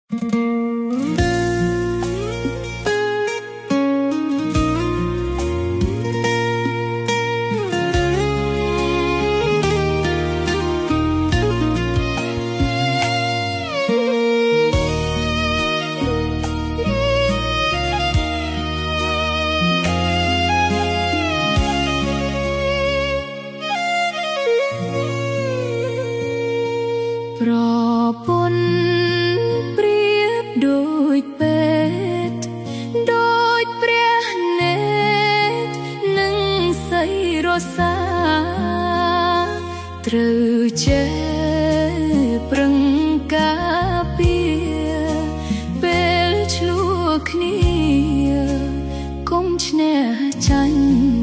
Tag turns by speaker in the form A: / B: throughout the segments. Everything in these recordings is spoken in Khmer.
A: ប្រពន្ធប្រៀបដូចពេទ្យដូចព្រះនេតនឹងសីរសាត្រូវចេះប្រឹងការពារពេលឆ្លោះគ្នាកុំឈ្នះចាញ់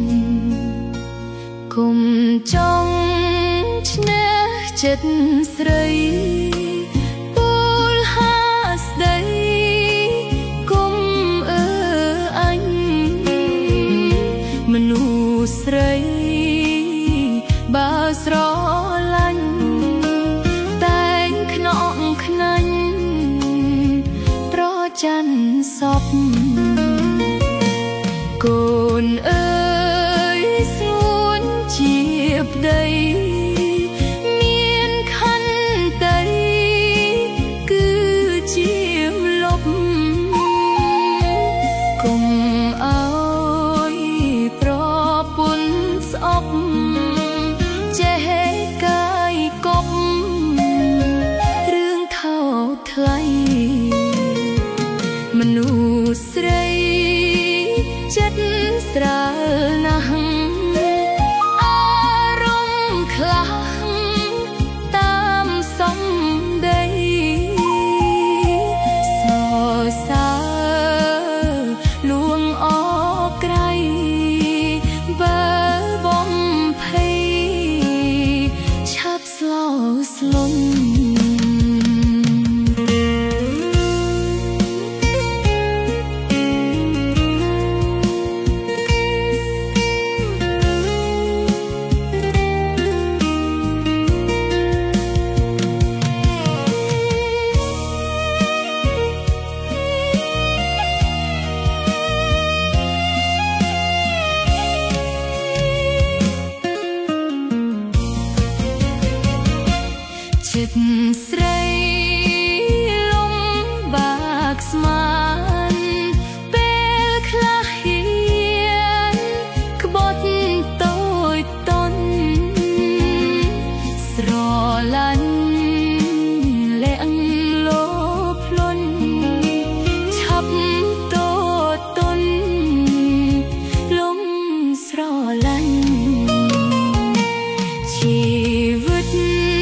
A: កុំចង់ឈ្នះចិត្តស្រីពលហាស្ដីគុំអញមនុស្សស្រីបើស្រឡាញ់តែងខ្នងខ្នាញ់ប្រច័ណ្ឌសពកូនអើយស្ងួនជាប្តីចេះកាយកប់រឿងថោកថ្លៃមនុស្សស្រីចិត្តស្រាលណាស់អារម្មណ៍ខ្លះតាមសំដីសរសើរលួងអក្រៃបើបំភ័យឆាប់ស្លោស្លន់ចិត្តស្រីលំបាកស្មានពេលខ្លះហ៊ានក្បត់តូចតន់ស្រឡាញ់លាក់លោភលន់ឆាប់តូចតន់លំស្រឡាញ់ជីវិត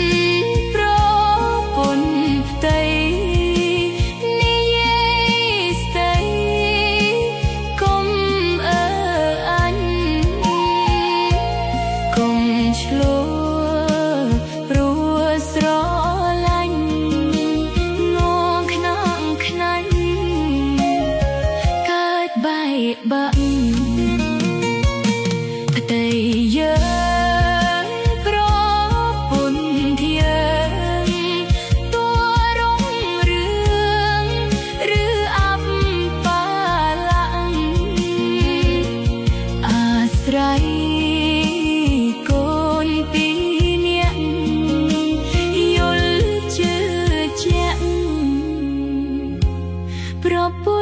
A: ឆ្លោះព្រោះស្រឡាញ់ងងខ្នងខ្នាញ់កើតបែកបាក់ផ្ទៃយើងប្រពន្ធយើងតួរុងរឿងឬអបបាឡាំងអាស្រ័យប្រព